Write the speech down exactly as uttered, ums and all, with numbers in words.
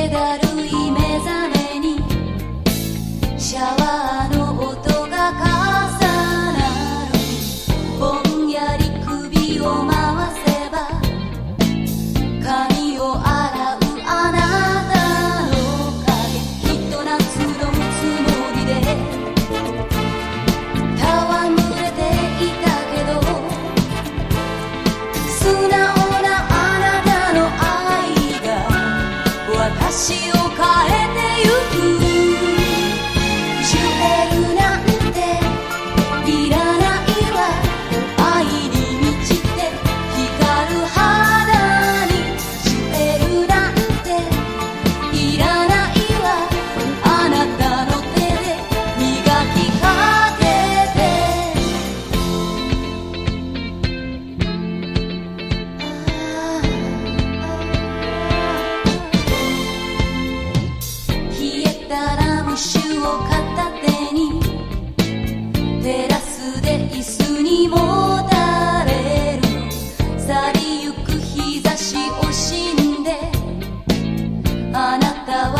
気だるい目覚めにシャワーの音が重なる。ぼんやり首を回せば髪を洗うあなたの影、きっと夏のつもりで戯れていたけど、素直なあなたの愛が私を変えてゆく。ジュエルなんていらないわ、愛に満ちて光る肌に。ジュエルなんていらないわ、あなたの手で磨きかけて。冷えたラム酒を片手にテラスで椅子にもたれる。去りゆく日差し惜しんであなたは